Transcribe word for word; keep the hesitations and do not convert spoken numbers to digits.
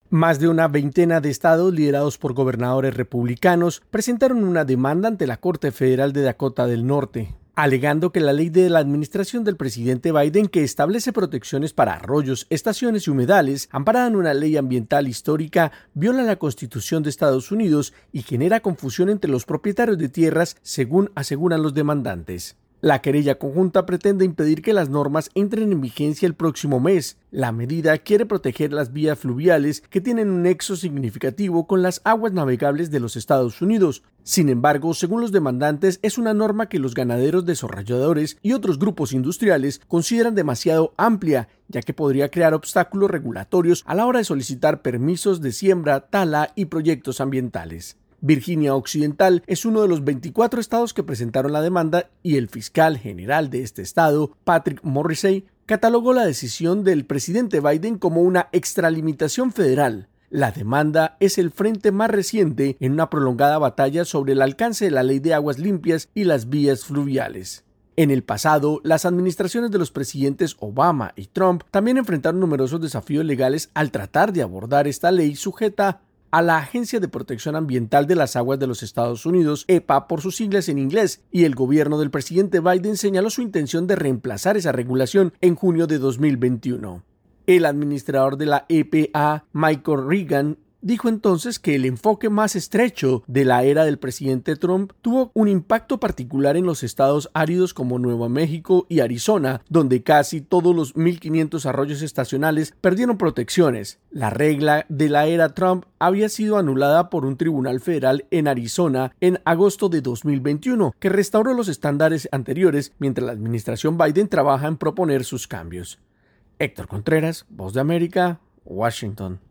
Más de una veintena de estados liderados por gobernadores republicanos presentaron una demanda ante la Corte Federal de Dakota del Norte, alegando que la ley de la administración del presidente Biden, que establece protecciones para arroyos, estaciones y humedales, amparada en una ley ambiental histórica, viola la Constitución de Estados Unidos y genera confusión entre los propietarios de tierras, según aseguran los demandantes. La querella conjunta pretende impedir que las normas entren en vigencia el próximo mes. La medida quiere proteger las vías fluviales que tienen un nexo significativo con las aguas navegables de los Estados Unidos. Sin embargo, según los demandantes, es una norma que los ganaderos, desarrolladores y otros grupos industriales consideran demasiado amplia, ya que podría crear obstáculos regulatorios a la hora de solicitar permisos de siembra, tala y proyectos ambientales. Virginia Occidental es uno de los veinticuatro estados que presentaron la demanda y el fiscal general de este estado, Patrick Morrisey, catalogó la decisión del presidente Biden como una extralimitación federal. La demanda es el frente más reciente en una prolongada batalla sobre el alcance de la ley de aguas limpias y las vías fluviales. En el pasado, las administraciones de los presidentes Obama y Trump también enfrentaron numerosos desafíos legales al tratar de abordar esta ley sujeta a la Agencia de Protección Ambiental de las Aguas de los Estados Unidos, E P A por sus siglas en inglés, y el gobierno del presidente Biden señaló su intención de reemplazar esa regulación en junio de dos mil veintiuno. El administrador de la E P A, Michael Regan, dijo entonces que el enfoque más estrecho de la era del presidente Trump tuvo un impacto particular en los estados áridos como Nuevo México y Arizona, donde casi todos los mil quinientos arroyos estacionales perdieron protecciones. La regla de la era Trump había sido anulada por un tribunal federal en Arizona en agosto de dos mil veintiuno, que restauró los estándares anteriores mientras la administración Biden trabaja en proponer sus cambios. Héctor Contreras, Voz de América, Washington.